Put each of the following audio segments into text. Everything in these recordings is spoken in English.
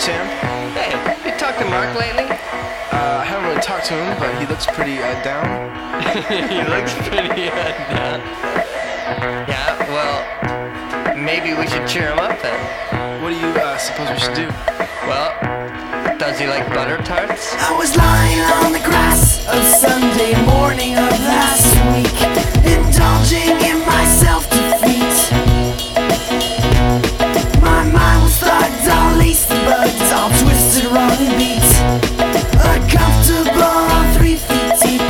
champ. Hey, you talked to Mark lately? I haven't really talked to him, but he looks pretty down. He looks pretty down. Yeah, well, maybe we should cheer him up then. What do you suppose we should do? Well, does he like butter tarts? I was lying on the grass of Sunday morning of last week, indulging in my self-defeat. My mind was thugged, all laced and bugged, all twisted, wrong and beat. Uncomfortable, 3 feet deep.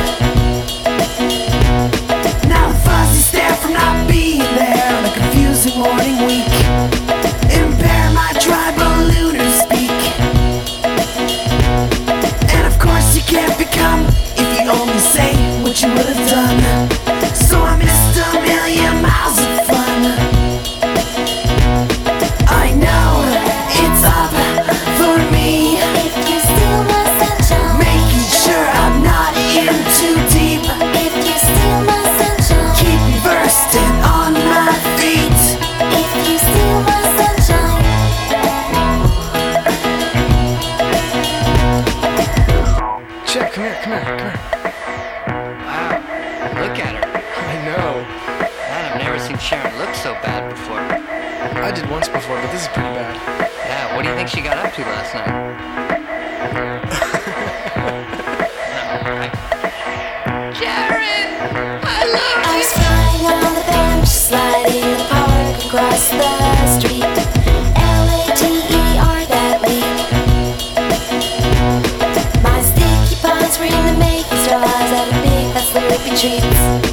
Now the fuzzy stare from not being there on a confusing morning week impair my tribal lunar speak. And of course you can't become if you only say what you would have done. So I missed a million miles of fun. I know it's up for me, If you steal my sunshine, making sure I'm not in too deep. if you steal my sunshine, Keep me versed and on my feet. if you steal my sunshine, Champ, come here. Wow, look at her. I know. Man, I've never seen Sharon look so bad before. I did once before, but this is pretty bad. Yeah, what do you think she got up to last night? Sharon! I love I was flying on the bench, sliding the park across the street. Later that week. My sticky paws were in the making straws at a big fat Slurpee treats.